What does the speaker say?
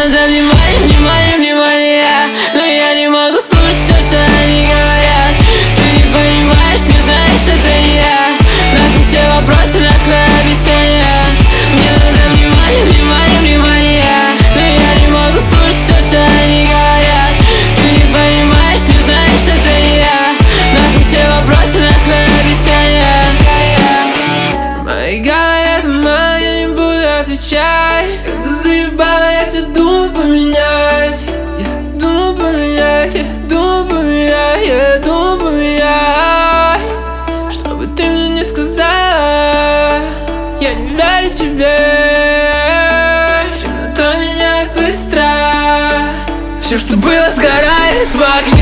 надо внимание, внимание, внимание, но я не могу слушать все, что они говорят. Ты не понимаешь, не знаешь, это не я. Нахуй те вопросы, нахуй обещания. Мне надо внимание, внимание, внимание, но я не могу слушать все, что они говорят. Ты не понимаешь, не знаешь, это не я. Нахуй те вопросы, нахуй обещания. Мои говорят, мало, я не буду отвечать. Когда заебала, я тебя думаю поменять. Я думаю поменять, я думаю поменять, я думаю поменять. Чтобы ты мне не сказала, я не верю тебе. Темнота меняет быстро. Все, что было, сгорает в огне.